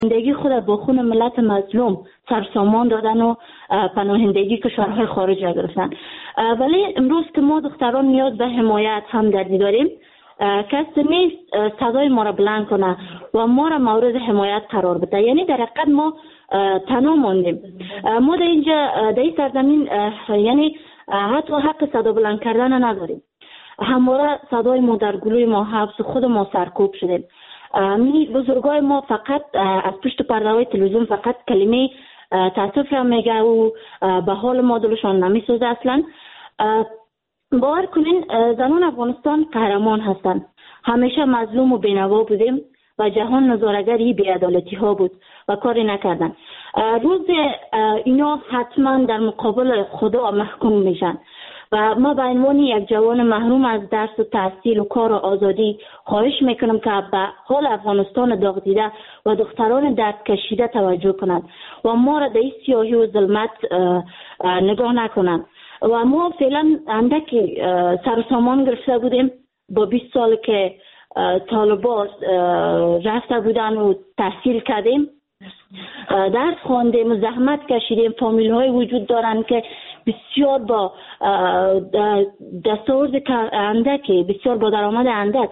زندگی خود با خون ملت مظلوم سرسامان دادن و پناهندگی کشورهای خارج را گرفتن. ولی امروز که ما دختران نیاز به حمایت همدردی داریم، کسی نیست صدای ما را بلند کنه و ما را مورد حمایت قرار بده. یعنی در حقیقت ما تنها ماندیم. ما در اینجا در این سرزمین یعنی حتی حق صدا بلند کردن نداریم. همواره صدای ما در گلوی ما حبس، خود ما سرکوب شدیم. بزرگای ما فقط از پشت پرده‌های تلویزیون فقط کلمه تاسف را میگه و به حال ما دلشان نمیسوزه اصلا. باور کنین زنان افغانستان قهرمان هستند. همیشه مظلوم و بینوا بودیم و جهان نظاره‌گر بی‌عدالتی ها بود و کاری نکردن. روز اینا حتما در مقابل خدا محکوم میشن و ما به عنوان یک جوان محروم از درس و تحصیل و کار و آزادی خواهش میکنم که به حال افغانستان داغ دیده و دختران درد کشیده توجه کنند و ما را در سیاهی و ظلمت نگاه نکنند. و ما فعلا اندکی سرسامان گرفته بودیم با 20 سال که طالبان رفته بودن و تحصیل کردیم، درس خواندیم و زحمت کشیدیم. فامیل های وجود دارن که بسیار با دستاورد اندکی، بسیار با درآمد اندک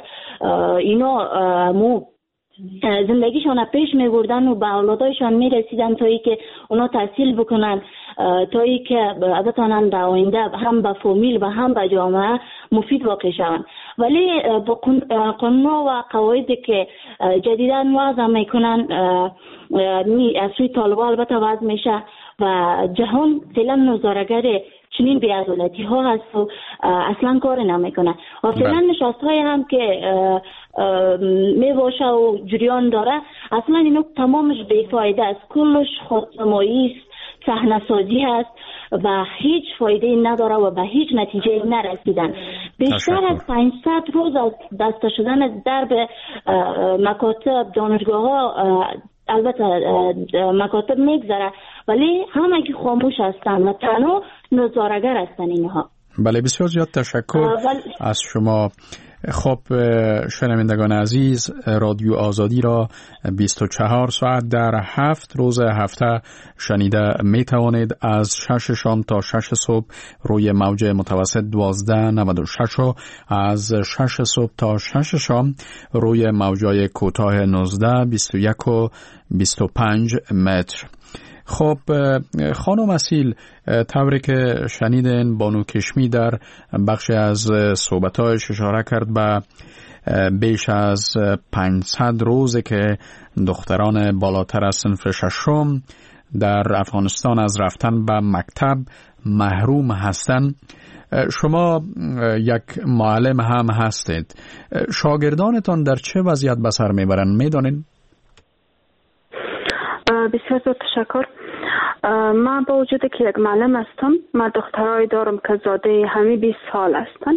اینا زندگیشان پیش می بردن و به اولادایشان می رسیدن تا ای که اونا تحصیل بکنن، تا ای که بتانن در آینده هم به فامیل و هم به جامعه مفید واقع شوند. ولی با قانون و قواعدی که جدیداً وضع میکنن از سوی طالبان البته وضع میشه و جهان فعلا نظاره‌گر چنین بی‌عدالتی ها هست و اصلا کار نمیکنه و فعلا نشست های هم که میباشه و جریان داره اصلا اینو تمامش بیفایده است، کلش خودنمایی است، صحنه سازی هست و هیچ فایده نداره و به هیچ نتیجه نرسیدن. بیشتر از 500 روز از بسته شدن درب مکاتب، دانشگاه ها، البته مکاتب میگذره ولی همگی خاموش هستن و تنها نظاره‌گر هستن اینها. بله، بسیار زیاد تشکر از شما. خب شنوندگان عزیز، رادیو آزادی را 24 ساعت در 7 روز هفته شنیده می توانید. از 6 شام تا 6 صبح روی موج متوسط 1296 و از 6 صبح تا 6 شام روی موجای کوتاه 19 21 و 25 متر. خب خانم اصیل، طوری که شنیدین بانو کشمی در بخش از صحبتایش اشاره کرد به بیش از 500 روزه که دختران بالاتر از صنف ششم در افغانستان از رفتن به مکتب محروم هستند. شما یک معلم هم هستید. شاگردانتان در چه وضعیت به سر میبرند میدانین؟ بسیار تشکر. من با وجود که یک معلم هستم، من دخترای دارم که زاده همه 20 سال هستن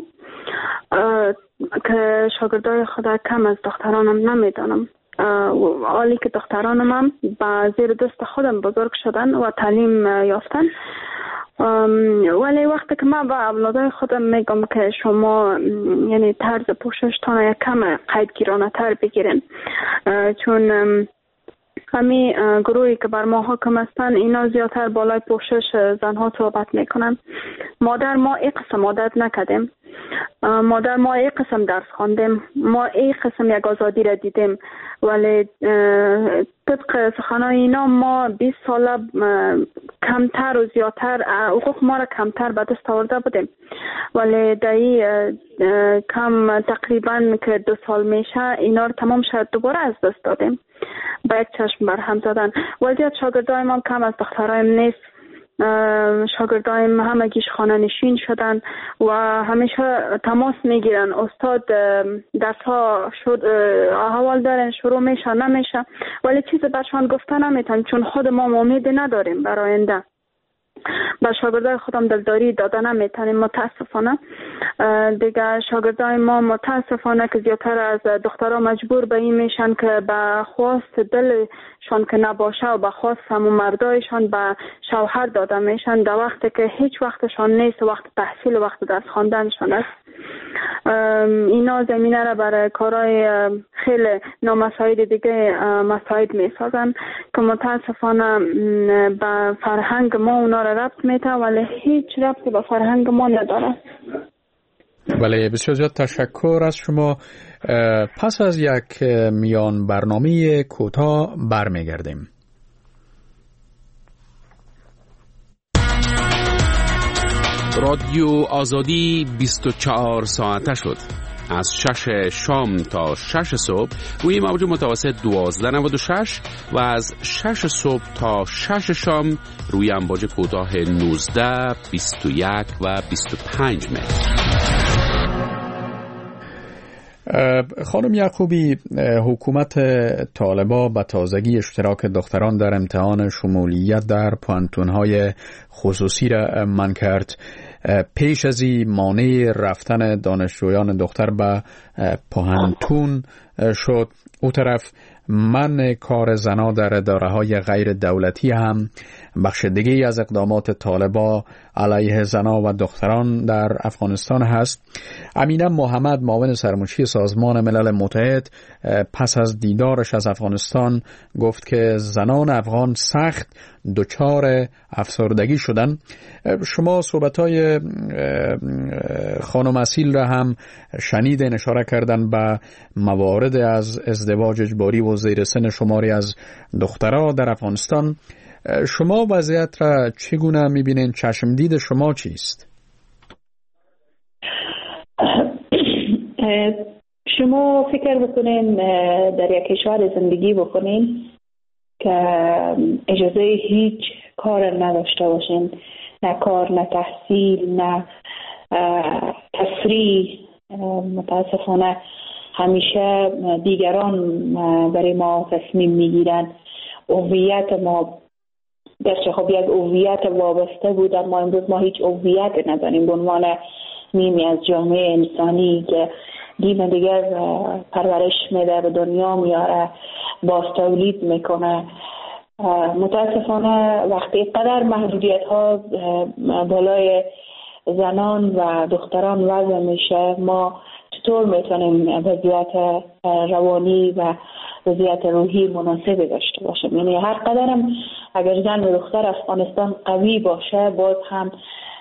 که شاگردای خدا کم از دخترانم نمیدانم. حالی که دخترانم هم با زیر دست خودم بزرگ شدن و تعلیم یافتن، ولی وقتی که من با اولادای خودم میگم که شما یعنی طرز پوششتان یک کم قیدگیرانه تر بگیرین، چون همین گروهی که بر ما حاکم هستن اینا زیادتر بالای پوشش زنها صحبت میکنن. مادر ما این قسم عادت نکردیم، مادر ما این قسم درس خواندیم، ما این قسم یک آزادی را دیدیم، ولی طبق سخنای اینا ما 20 ساله کمتر و زیادتر حقوق ما را کمتر به دست آورده بودیم، ولی دایی کم تقریبا که 2 سال میشه اینا رو تمام شد دوباره از دست دادیم. با یک چشم بر هم زدن. وضعیت شاگردایم هم کم از دخترایم نیست. شاگردایم همگیش خانه نشین شدن و همیشه تماس میگیرن. استاد درس ها حوال دارن، شروع میشه نمیشه، ولی چیز برشان گفتن نمیتن چون خود ما امید نداریم برای آینده. با شاگردای خودم دلداری دادن نمیتونیم متاسفانه. دیگه شاگردای ما متاسفانه که زیادتر از دخترها مجبور به این میشن که به خواست دلشان که نباشه و به خواست همون مردایشان به شوهر داده میشن در وقتی که هیچ وقتشان نیست، وقت تحصیل و وقت درس خواندنشان است. اینا زمینه را برای کارهای خیلی نامساعد دیگه مساعد میسازن که متاسفانه به فرهنگ ما اونا را ربط میده ولی هیچ ربطی به فرهنگ ما نداره. بله، بسیار زیاد تشکر از شما. پس از یک میان برنامه کوتاه برمیگردیم. رادیو آزادی 24 ساعته شد. از 6 شام تا 6 صبح روی موج متوسط 1296 و از 6 صبح تا 6 شام روی امواج کوتاه 19، 21 و 25 متر. خانم یعقوبی، حکومت طالبا به تازگی اشتراک دختران در امتحان شمولیت در پانتون‌های خصوصی را منع کرد. پیش از این مانع رفتن دانشجویان دختر به پانتون شد. او طرف منع کار زنا در اداره‌های غیر دولتی هم بخش دیگه از اقدامات طالبا علیه زنا و دختران در افغانستان هست. امینه محمد، معاون سرمنشی سازمان ملل متحد، پس از دیدارش از افغانستان گفت که زنان افغان سخت دچار افسردگی شدن. شما صحبت‌های خانم اصیل را هم شنیدین، اشاره کردن به موارد از ازدواج اجباری و زیر سن شماری از دخترها در افغانستان. شما وضعیت را چگونه می‌بینین؟ چشم دید شما چیست؟ شما فکر بکنین در یک کشور زندگی بکنین که اجازه هیچ کار نداشته باشین، نه کار، نه تحصیل، نه تفریح. متاسفانه همیشه دیگران برای ما تصمیم میگیرن. هویت ما گرچه خب یک هویت وابسته بود، اما امروز ما هیچ هویت نداریم به عنوان نیمی از جامعه انسانی که دین دیگر پرورش میده، به دنیا میاره، باز تولید میکنه. متاسفانه وقتی قدر محدودیت ها بالای زنان و دختران وضع میشه، ما چطور میتونیم وضعیت روانی و وضعیت روحی مناسبی داشته باشیم؟ یعنی هر قدرم اگر زن و دختر افغانستان قوی باشه، باز هم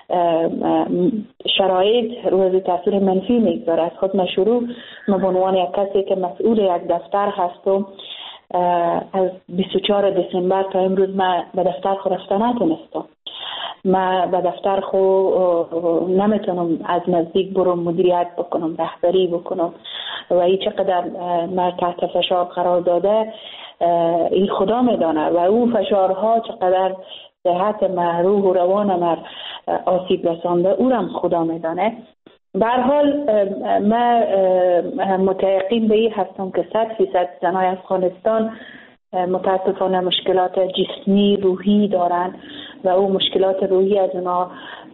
شرایط روی تاثیر منفی میگذاره. از خود مشروع من به عنوان یک کسی که مسئول یک دفتر هستم، از 24 دسامبر تا امروز من به دفتر خود رفتن نتونستم. من به دفتر خود نمیتونم از نزدیک برم، مدیریت بکنم، رهبری بکنم و این چقدر من تحت فشار قرار داده این خدا میدانه و او فشارها چقدر صحت من، روح و روان من آسیب رسانده، او هم خدا میدانه. به هر حال من متیقن به این هستم که 100% زنای افغانستان متاسفانه مشکلات جسمی روحی دارن و او مشکلات روحی از اونا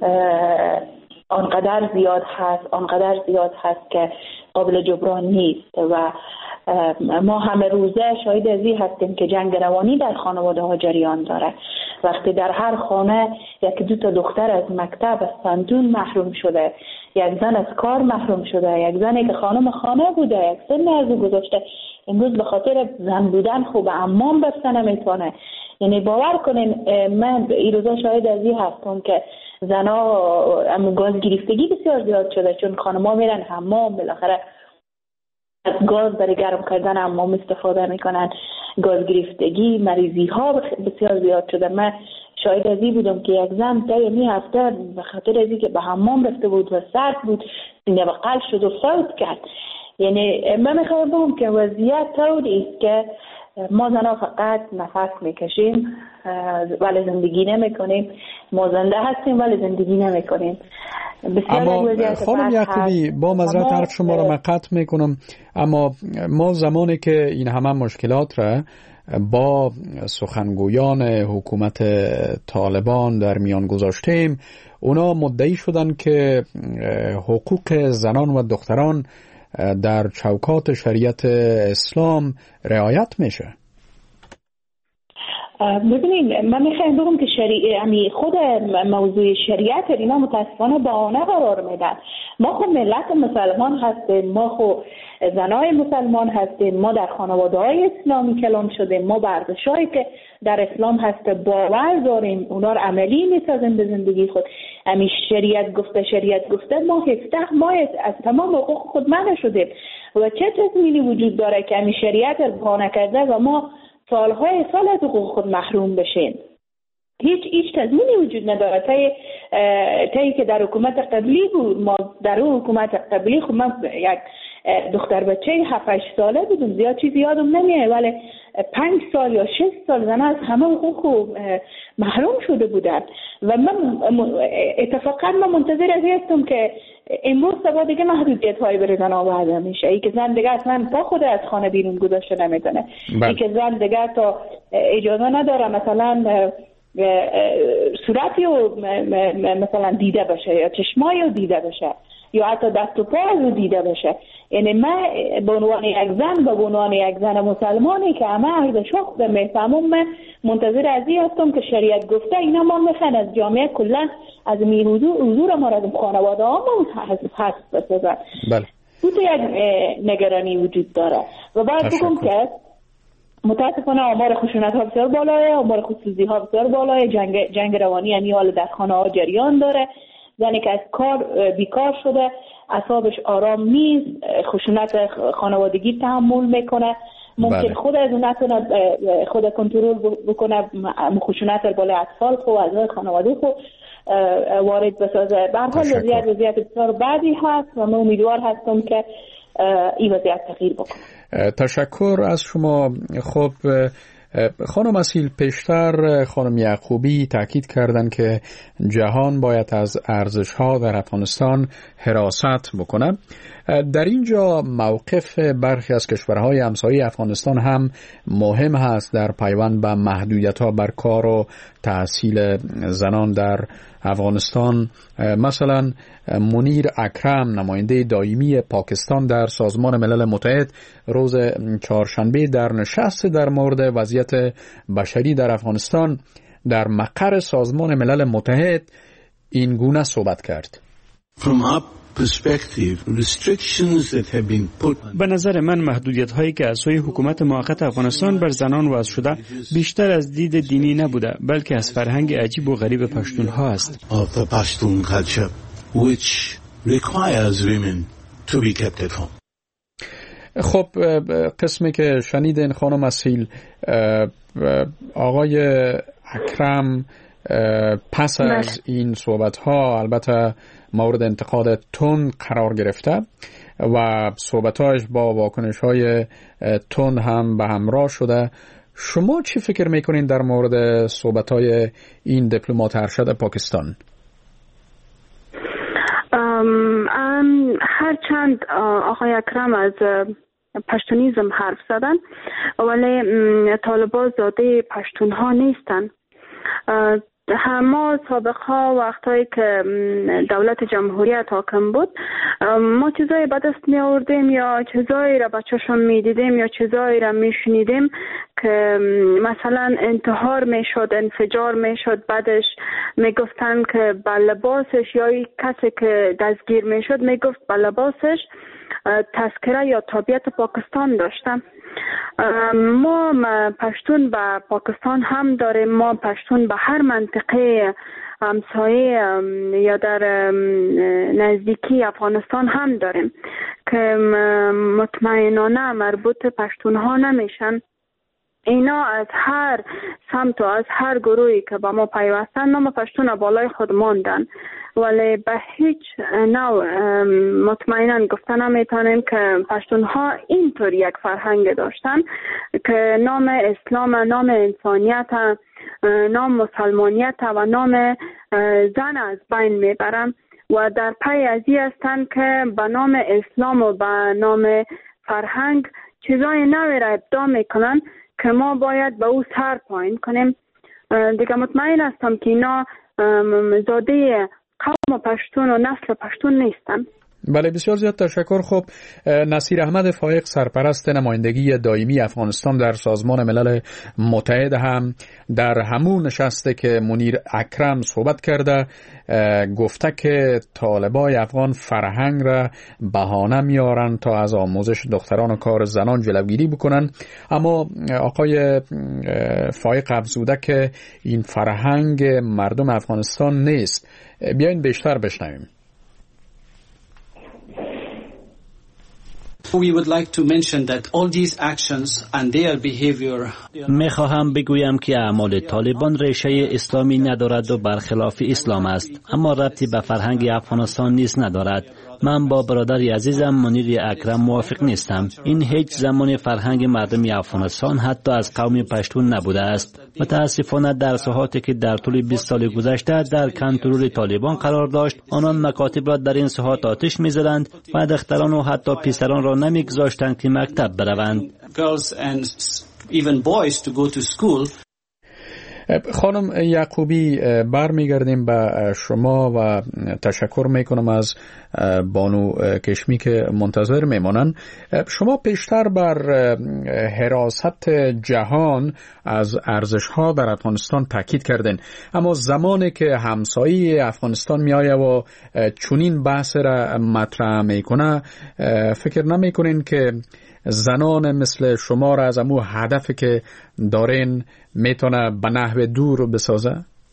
آنقدر زیاد هست که قابل جبران نیست و ما همه روزه شاهد از این هستیم که جنگ روانی در خانواده ها جریان داره. وقتی در هر خانه یک دو تا دختر از مکتب، از پانتون محروم شده، یک زن از کار محروم شده، یک زنی که خانم خانه بوده، یک سن ارزو گذاشته، امروز به خاطر زن بودن خوب امام بسته نمیتونه. یعنی باور کنین من این روزا شاهد از این هستم که زنا گاز گرفتگی بسیار زیاد شده، چون خانم‌ها میرن حمام، بالاخره از گاز برای گرم کردن حمام استفاده میکنن، گاز گرفتگی، مریضی ها بسیار زیاد شده. من شاهد از این بودم که یک زن تا یمی هفته به خاطر از این که به حمام رفته بود و سرد بود سینه به قلب شد و فوت کرد. یعنی من میخوام بگم که وضعیت طوری است که ما زنها فقط نفس میکشیم ولی زندگی نمیکنیم، ما زنده هستیم ولی زندگی نمیکنیم. اما خانم یعقوبی، با معذرت حرف شما را من قطع میکنم، اما ما زمانی که این همه مشکلات را با سخنگویان حکومت طالبان در میان گذاشتیم، اونا مدعی شدن که حقوق زنان و دختران در چوکات شریعت اسلام رعایت میشه. ببینید، من میخوایم بگم که خود موضوع شریعت اینا متاسفانه بهانه قرار میدن. ما خب ملت مسلمان هستیم، ما خب زنای مسلمان هستیم، ما در خانواده های اسلامی کلان شدیم، ما ورزشایی که در اسلام هست باور داریم، اونا رو عملی میسازیم به زندگی خود. همین شریعت گفته ما 17 ماه از تمام حقوق خود منع شدیم و چه تضمینی وجود داره که همین شریعت رو بهانه کرده و ما سالهای سال از حقوق خود محروم بشیم؟ هیچ تضمینی وجود نداره. تایی که در حکومت قبلی بود، ما در اون حکومت قبلی خب من یک دختر بچه 7-8 ساله بودم، زیاد چیزی یادم نمیاد، ولی 5 سال یا 6 سال زن از همه حقوق محروم شده بودن و من اتفاقا منتظر از هستم که امروز صبح دیگه محدودیت های برای زن آورده میشه. ای که زن دیگه اصلا پا خود از خانه بیرون گذاشته نمیتونه، ای که زن دیگه تا اجازه نداره مثلا صورتی رو مثلا دیده بشه یا چشمایی رو دیده بشه یا حتی دست و پا رو دیده بشه. یعنی من به عنوان یک زن و به عنوان یک زن مسلمانی که همه ارزش‌ها خودم میفهمم، من منتظر از این هستم که شریعت گفته اینا ما میخوان از جامعه کلا از حضور ما را خانواده ها هست بسازن. بله. تو یک نگرانی وجود داره و باید بگم که متاسفانه آمار خشونت ها بسیار بالاه، آمار خودسوزی ها بسیار بالاه، جنگ روانی یعنی حال در خانه ها جریان داره، زنی که از کار بیکار شده، اعصابش آرام نیست، خشونت خانوادگی تحمل میکنه، ممکن خود از اون نتونه خود کنترل بکنه، خشونت بالای اطفال خو اعضای خانواده خو وارد بسازه. به هر حال وضعیت بسیار بدی هست و من امیدوار هستم که این وضعیت تغییر بکنه. تشکر از شما. خب خانم اصیل، پیشتر خانم یعقوبی تاکید کردند که جهان باید از ارزش‌ها در افغانستان حراست بکنه. در اینجا موقف برخی از کشورهای همسایه افغانستان هم مهم هست در پیوند به محدودیت‌ها بر کار و تحصیل زنان در افغانستان. مثلا منیر اکرم، نماینده دائمی پاکستان در سازمان ملل متحد، روز چهارشنبه در نشست در مورد وضعیت بشری در افغانستان در مقر سازمان ملل متحد این گونه صحبت کرد. به نظر من محدودیت هایی که از سوی حکومت موقت افغانستان بر زنان وضع شده بیشتر از دید دینی نبوده، بلکه از فرهنگ عجیب و غریب پشتون ها است. خب قسمی که شنیدین خانم اصیل، آقای اکرم پس از این صحبت ها البته مورد انتقاد تند قرار گرفته و صحبتاش با واکنش های تند هم به همراه شده. شما چی فکر میکنین در مورد صحبت های این دیپلمات ارشد پاکستان؟ هرچند آقای اکرم از پشتونیزم حرف زدن، ولی طالبان زاده پشتون ها نیستن. ما سابقا وقتایی که دولت جمهوریت حاکم بود، ما چیزایی به دست می آوردیم یا چیزایی را بچه‌شون می دیدیم یا چیزایی را می شنیدیم که مثلا انتحار می شد، انفجار می شد، بعدش می گفتن که با لباسش یا کسی که دستگیر می شد می گفت با لباسش تذکره یا تابعیت پاکستان داشتم. ما پشتون به پاکستان هم داریم، ما پشتون به هر منطقه همسایه یا در نزدیکی افغانستان هم داریم که مطمئنانه مربوط پشتون ها نمیشن. اینا از هر سمت و از هر گروهی که با ما پیوستن نام پشتون بالای خود ماندن، ولی به هیچ نوع مطمئنا گفتن نمیتونیم که پشتون ها اینطور یک فرهنگ داشتن که نام اسلام، نام انسانیت، نام مسلمانیت و نام زن از بین میبرن و در پی از این هستن که به نام اسلام و به نام فرهنگ چیزای نوی را ابداع میکنن که ما باید به او سر پایین کنیم. دیگه مطمئن هستم که اینا زاده قوم پشتون و نسل پشتون نیستن. بله، بسیار زیاد تشکر. خب نصیر احمد فایق، سرپرست نمایندگی دائمی افغانستان در سازمان ملل متحد، هم در همون نشسته که منیر اکرم صحبت کرده گفته که طالبای افغان فرهنگ را بهانه میارن تا از آموزش دختران و کار زنان جلوگیری بکنن. اما آقای فایق افزوده که این فرهنگ مردم افغانستان نیست. بیاین بیشتر بشنویم. We would like to mention that all these actions and their behavior. میخواهم بگویم که اعمال طالبان ریشه اسلامی ندارد و برخلاف اسلام است، اما ربطی به فرهنگ افغانستان نیز ندارد. من با برادر عزیزم منیر اکرم موافق نیستم. این هیچ زمان فرهنگ مردم افغانستان حتی از قوم پشتون نبوده است. متاسفانه در ساحاتی که در طول 20 سال گذشته در کنترل طالبان قرار داشت، آنان مکاتب را در این ساحات آتش می‌زدند و دختران و حتی پسران را نمی‌گذاشتند که مکتب بروند. خانم یعقوبی، برمیگردیم به شما و تشکر میکنم از بانو کشمی که منتظر میمانند. شما پیشتر بر حراست جهان از ارزش‌ها در افغانستان تاکید کردین، اما زمانی که همسایه افغانستان میآید و چنین بحث را مطرح میکنه، فکر نمیکنین که زنان مثل شما را از امو هدفی که دارین میتونه به نحو دور بسازه؟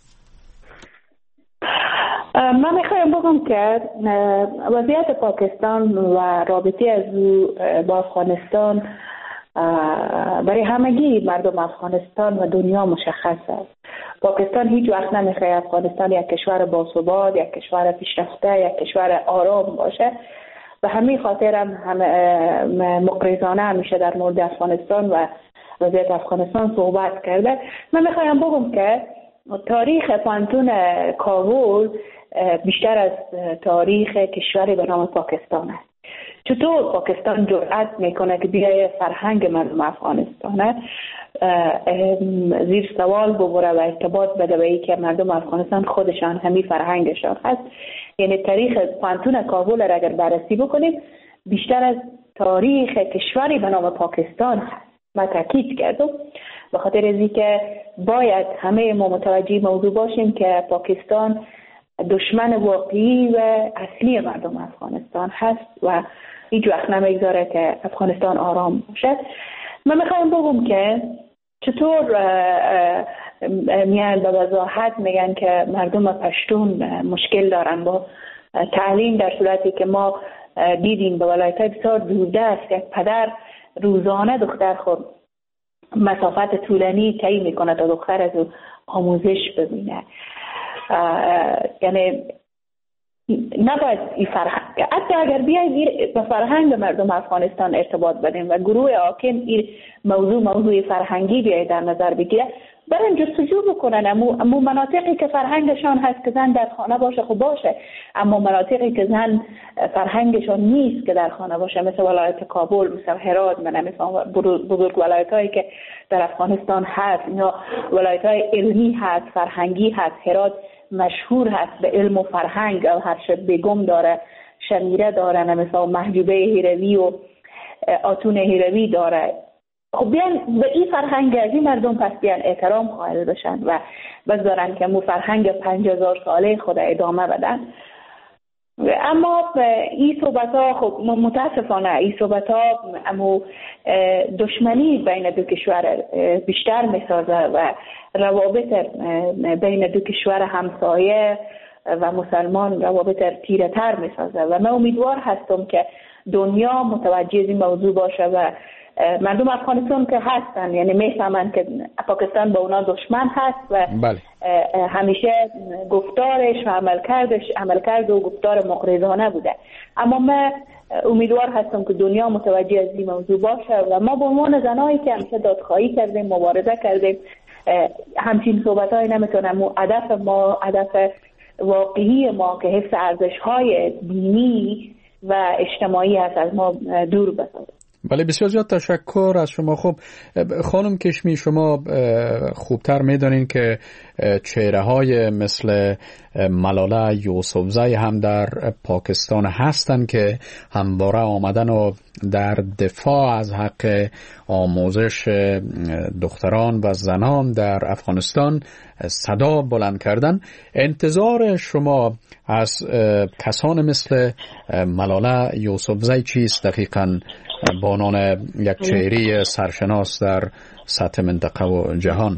من میخوایم بگم که وضعیت پاکستان و رابطه از او با افغانستان برای همگی مردم افغانستان و دنیا مشخص است. پاکستان هیچ وقت نمیخواد افغانستان یک کشور باثبات، یک کشور پیشرفته، یک کشور آرام باشه. به همین خاطر هم مقرضانه همیشه در مورد افغانستان و وضعیت افغانستان صحبت کرده. من میخوایم بگم که تاریخ پانتون کابل بیشتر از تاریخ کشوری به نام پاکستان است. چطور پاکستان جرأت میکنه که بیای فرهنگ مردم افغانستان زیر سوال ببره و ارتباط بده به این که مردم افغانستان خودشان همین فرهنگشان هست؟ یعنی تاریخ پانتون کابل را اگر بررسی بکنیم بیشتر از تاریخ کشوری به نام پاکستان هست. من تاکید کردم به خاطر از اینکه باید همه ما متوجه موضوع باشیم که پاکستان دشمن واقعی و اصلی مردم افغانستان هست و هیچ وقت نمیگذاره که افغانستان آرام باشد. من میخوایم بگم که چطور میان به وضاحت میگن که مردم پشتون مشکل دارن با تعلیم، در صورتی که ما دیدیم به ولایت‌های بسیار دوردست یک پدر روزانه دختر خود مسافت طولانی طی میکنه تا دختر از او آموزش ببینه. یعنی نباید این فرهنگ، حتی اگر بیاید به فرهنگ مردم افغانستان ارتباط بدیم و گروه حاکم این موضوع فرهنگی بیاید در نظر بگیره، برن جستجو بکنن. امو مناطقی که فرهنگشان هست که زن در خانه باشه خب باشه، اما مناطقی که زن فرهنگشان نیست که در خانه باشه، مثل ولایت کابل، مثل هرات، مثل بزرگ ولایت‌هایی که در افغانستان هست، یا ولایت‌های علمی هست، فرهنگی هست. هرات مشهور هست به علم و فرهنگ، هرشد بیگم داره، شمیره داره، مثل محجوبه هیروی و آتون هیروی داره. خب بیان به این فرهنگ از این مردم پس بیان احترام قائل بشن و بذارن که مو فرهنگ 50,000 ساله خود ادامه بدن. اما این صحبت ها خب متاسفانه این صحبت ها امو دشمنی بین دو کشور بیشتر میسازه و روابط بین دو کشور همسایه و مسلمان روابط تیره تر میسازه و من امیدوار هستم که دنیا متوجه این موضوع باشه و مردم افغانستان که هستن یعنی میفهمن که پاکستان با اونا دشمن هست و بله. همیشه گفتارش و عملکرد و گفتار مقرضانه بوده. اما من امیدوار هستم که دنیا متوجه از این موضوع باشه و ما به عنوان زنایی که همیشه دادخواهی کردیم، مبارزه کردیم، همچین صحبت‌های نمیتونم هدف واقعی ما که حفظ ارزش‌های دینی و اجتماعی هست از ما دور بسازه. بله، بسیار زیاد تشکر از شما. خب خانم کشمی، شما خوبتر میدونین که چهره های مثل ملاله یوسفزئی هم در پاکستان هستن که همواره آمدن و در دفاع از حق آموزش دختران و زنان در افغانستان صدا بلند کردن. انتظار شما از کسان مثل ملاله یوسفزئی چیست دقیقاً به عنوان یک چهره سرشناس در سطح منطقه و جهان؟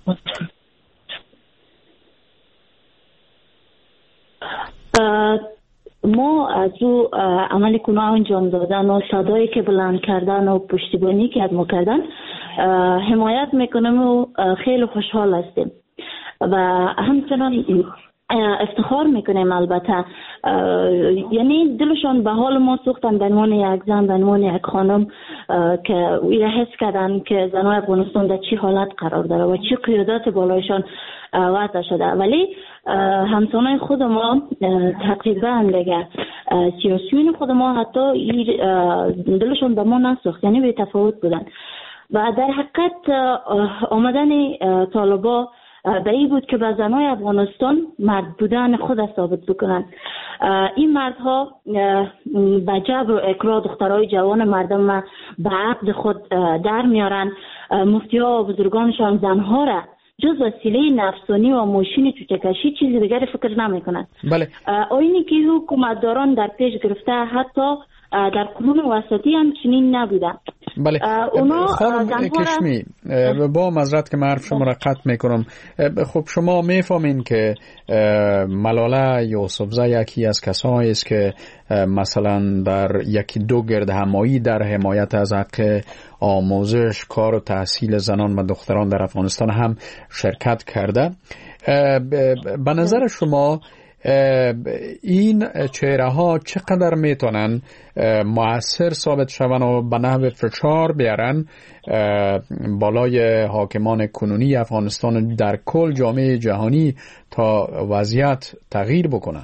ما از او عمل گناه انجام دادن و صدایی که بلند کردن و پشتیبانی که از ما کردن حمایت میکنیم و خیلی خوشحال هستیم و همچنان افتخار میکنیم. البته یعنی دلشان به حال ما سوختن به عنوان یک زن، به عنوان یک خانم که ایره حس کردن که زنای افغانستان در چی حالت قرار داره و چی قیادت بالایشان وضع شده. ولی همسانای خود ما تقریبا دیگه سیاسیون خود ما حتی دلشون به ما نسوخت، یعنی به تفاوت بودن و در حقیقت آمدن طالبا به این بود که به زنای افغانستان مرد بودن خود ثابت بکنن. این مردها به جبر و اکراه دخترای جوان مردم به عقد خود در میارن. مفتی ها و بزرگانشان زنها را جز وسیله نفسانی و ماشین چوچکشی چیزی دیگر فکر نمیکنن. بله. آینی که حکومتداران در پیش گرفته حتی در قرون وسطی هم چنین نبوده. بله. خانم کشمی، با معذرت که حرف شما را قطع میکنم، خب شما میفهمین که ملاله یوسفزئی یکی از کسایی است که مثلا در یکی دو گرد همایی در حمایت از حق آموزش، کار و تحصیل زنان و دختران در افغانستان هم شرکت کرده. به نظر شما این چهره ها چقدر میتونن مؤثر ثابت شون و به نحو فشار بیارن بالای حاکمان کنونی افغانستان در کل جامعه جهانی تا وضعیت تغییر بکنه؟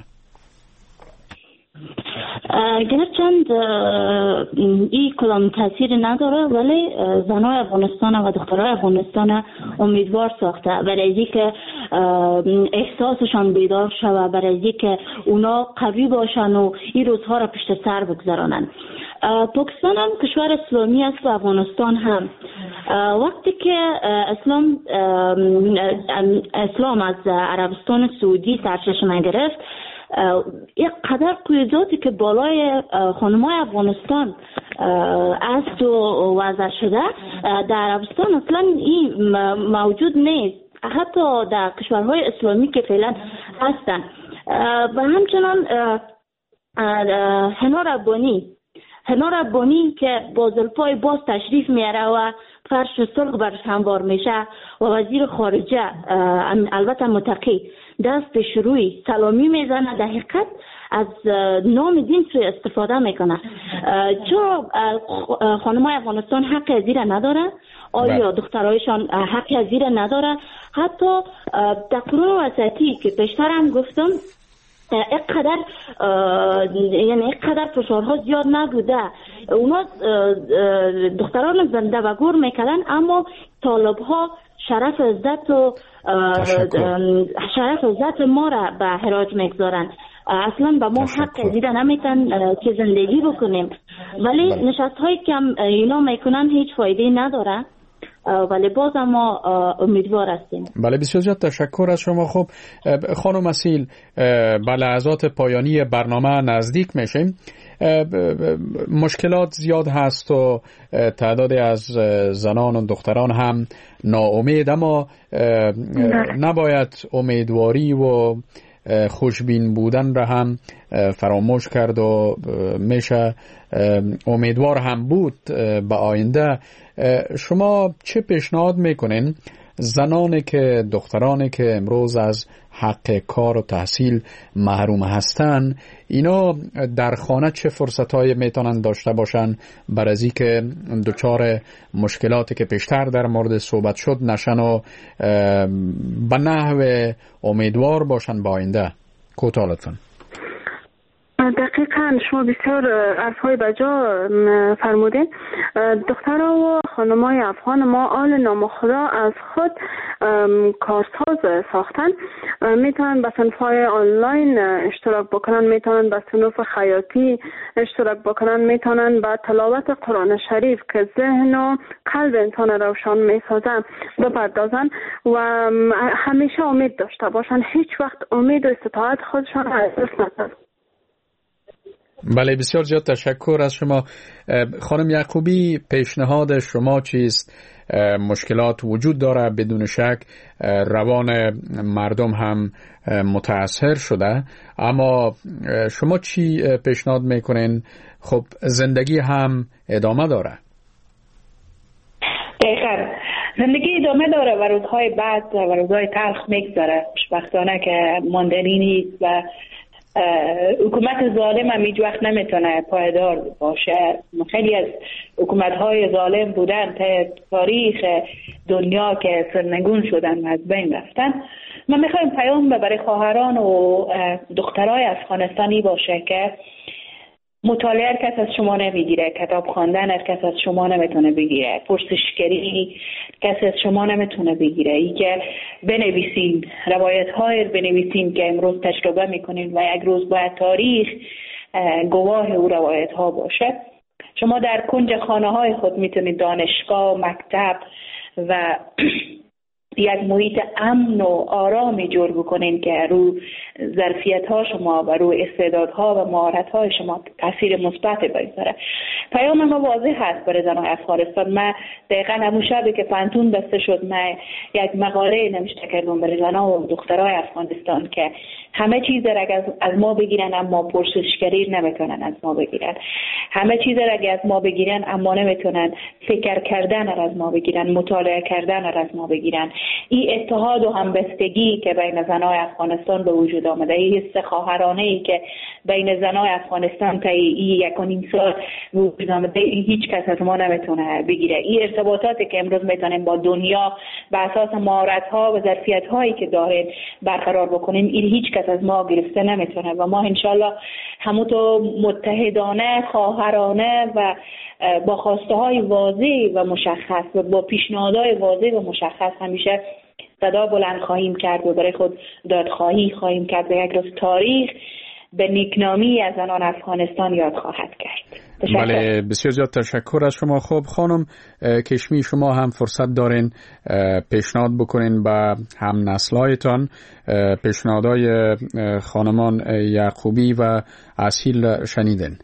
گرچند این کدام تاثیر نداره، ولی زنای افغانستان و دخترای افغانستان امیدوار ساخته برای اینکه احساسشان بیدار شود، برای اینکه اونا قوی باشن و این روزها را پشت سر بگذارانن. پاکستان هم کشور اسلامی است و افغانستان هم. وقتی که اسلام از عربستان سعودی سرچشمه گرفت، یک قدر قیاداتی که بالای خانمای افغانستان است و وضع شده در عربستان اصلا این موجود نیست، حتی در کشورهای اسلامی که فعلا هستن. و همچنان حنا ربانی که با زلفای باز تشریف میاره و فرش سرخ برش هموار میشه و وزیر خارجه البته متقی دست به شروعی سلامی میزنه، در حقیقت از نام دین سوی استفاده میکنه. چرا خانمای افغانستان حق ازیره نداره؟ آیا دخترایشان حق ازیره نداره؟ حتی در قرون وسطی که پیشتر هم گفتم اینقدر فشارها زیاد نبوده، اونا دختران زنده و گور میکردن، اما طالبها شرف عزت ما را به حراج میگذارن. اصلا به ما حق دیده نمیتن که زندگی بکنیم، ولی نشست هایی که اینا میکنن هیچ فایده نداره، ولی باز ما امیدوار هستیم. بله، بسیار زیاد تشکر از شما. خب خانم اصیل، به لحظات پایانی برنامه نزدیک میشیم. مشکلات زیاد هست و تعدادی از زنان و دختران هم ناامید، اما نباید امیدواری و خوشبین بودن را هم فراموش کرد و میشه امیدوار هم بود به آینده. شما چه پیشنهاد میکنین دخترانی که امروز از حق کار و تحصیل محروم هستن، اینا در خانه چه فرصتایی میتونن داشته باشن برای از اینکه دچار مشکلاتی که پیشتر در مورد صحبت شد نشن و به نحو امیدوار باشن با آینده؟ کوتاه لطفاً. دقیقاً شما بسیار حرف‌های بجا فرمودین. دخترها و خانم‌های افغان ما آل نامخدا از خود کارساز ساختن، میتونن به صنف‌های آنلاین اشتراک بکنن، میتونن به صنوف خیاطی اشتراک بکنن، میتونن به تلاوت قرآن شریف که ذهن و قلب انسان روشن میسازن بپردازن و همیشه امید داشته باشن، هیچ وقت امید و استطاعت خودشان از دست ندن. بله، بسیار زیاد تشکر از شما. خانم یعقوبی، پیشنهاد شما چیست؟ مشکلات وجود داره بدون شک، روان مردم هم متاثر شده، اما شما چی پیشنهاد میکنین؟ خب زندگی هم ادامه داره. دقیقا زندگی ادامه داره و روزهای بعد و روزهای تلخ میگذره. خوشبختانه که ماندنی نیست و حکومت ظالم هم هیچ وقت نمیتونه پایدار باشه. خیلی از حکومت‌های ظالم بودن تا تاریخ دنیا که سرنگون شدن و از بین رفتن. من میخوایم پیام برای خواهران و دخترای افغانستانی باشه که مطالعه هر کس از شما نمیگیره، کتاب خواندن هر کس از شما نمیتونه بگیره، پرسشگری کس از شما نمیتونه بگیره. ای که بنویسین، روایت های بنویسین که امروز تجربه میکنین و یک روز باید تاریخ گواه او روایت ها باشه. شما در کنج خانه های خود میتونید دانشگاه، مکتب و یک محیط امن و آرامی جور بکنین که رو ظرفیت ها شما و رو استعدادها و مهارت های شما تاثیر مثبت بگذاره. پیام ما واضح هست برای زنان افغانستان. من دقیقاً همون شبی که پانتون بسته شد من یک مقاله نوشته کردم برای زنان و دخترای افغانستان که همه چیز را از ما بگیرن اما پرسشگری نمیتونن از ما بگیرن. همه چیز را از ما بگیرن اما نمیتونن فکر کردن را از ما بگیرن، مطالعه کردن را از ما بگیرن. این اتحاد و همبستگی که بین زنای افغانستان به وجود آمده، این حس خواهرانه‌ای که بین زنای افغانستان تا این 1.5 سال وجود آمده، هیچ کس از ما نمیتونه بگیره. این ارتباطاتی که امروز میتونیم با دنیا بر اساس مهارت‌ها و ظرفیت‌هایی که داریم برقرار بکنیم، این هیچ کس از ما گرفته نمیتونه و ما انشالله همونطور متحدانه، خواهرانه و با خواسته های واضح و مشخص و با پیشنهادهای واضح و مشخص همیشه صدا بلند خواهیم کرد و برای خود دادخواهی خواهیم کرد و یک روز تاریخ به نیکنامی از زنان افغانستان یاد خواهد کرد. بله، بسیار زیاد تشکر از شما. خب خانم کشمی، شما هم فرصت دارین پیشنهاد بکنین به هم نسلایتان. پیشنهادهای خانمان یعقوبی و اصیل شنیدین.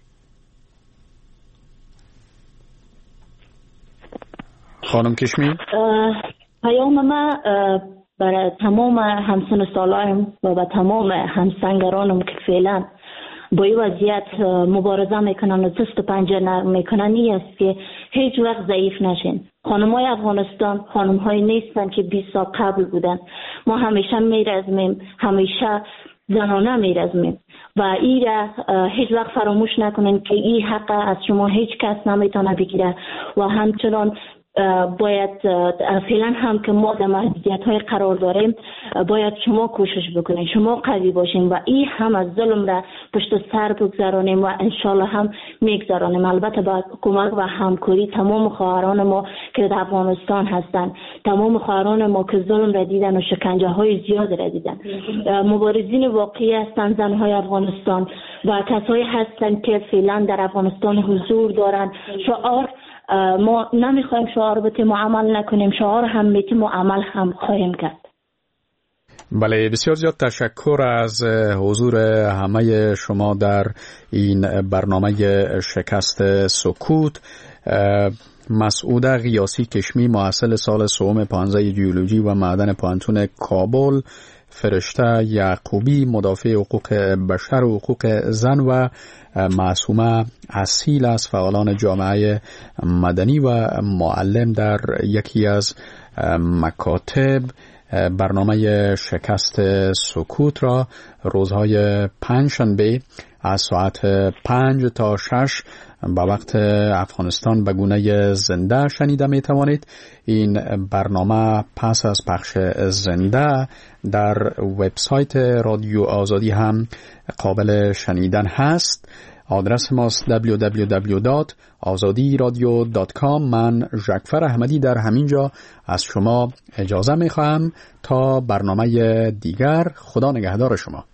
خانم کشمی، پیام ما برای تمام همسن سالایم و به تمام همسنگرانم که فعلا با این وضعیت مبارزه میکنن و دست و پنجه نرم میکنن این است که هیچ وقت ضعیف نشین. خانم‌های افغانستان خانم‌های نیستن که 20 سال قبل بودن. ما همیشه میرزمیم، همیشه زنانه میرزمیم و این را هیچ وقت فراموش نکنین که این حق از شما هیچ کس نمیتونه بگیره و همچنان باید فعلا هم که ما در محدودیت های قرار داریم باید شما کوشش بکنین، شما قوی باشین و این هم از ظلم را پشت سر بگذارانیم و انشالله هم میگذارانیم. البته با کمک و همکاری تمام خواهران ما که در افغانستان هستند، تمام خواهران ما که ظلم را دیدن و شکنجه های زیاد را دیدن، مبارزین واقعی هستند زنهای افغانستان و کسایی هستند که فعلا در افغانستان حضور دارند. شعار ما نمیخوایم شعار بتیم و عمل نکنیم، شعار هم بتیم و عمل هم خواهیم کرد. بله، بسیار زیاد تشکر از حضور همه شما در این برنامه شکست سکوت. مسعوده غیاسی کشمی، محصل سال سوم 15 جیولوژی و معدن پانتون کابل، فرشته یعقوبی، مدافع حقوق بشر و حقوق زن و معصومه اصیل از فعالان جامعه مدنی و معلم در یکی از مکاتب. برنامه شکست سکوت را روزهای پنجشنبه از ساعت 5 تا 6 با وقت افغانستان به گونه زنده شنیده می توانید. این برنامه پس از پخش زنده در وبسایت رادیو آزادی هم قابل شنیدن هست. آدرس ماست www.azadiradio.com. من ژکفر احمدی در همینجا از شما اجازه می خواهم تا برنامه دیگر. خدا نگهدار شما.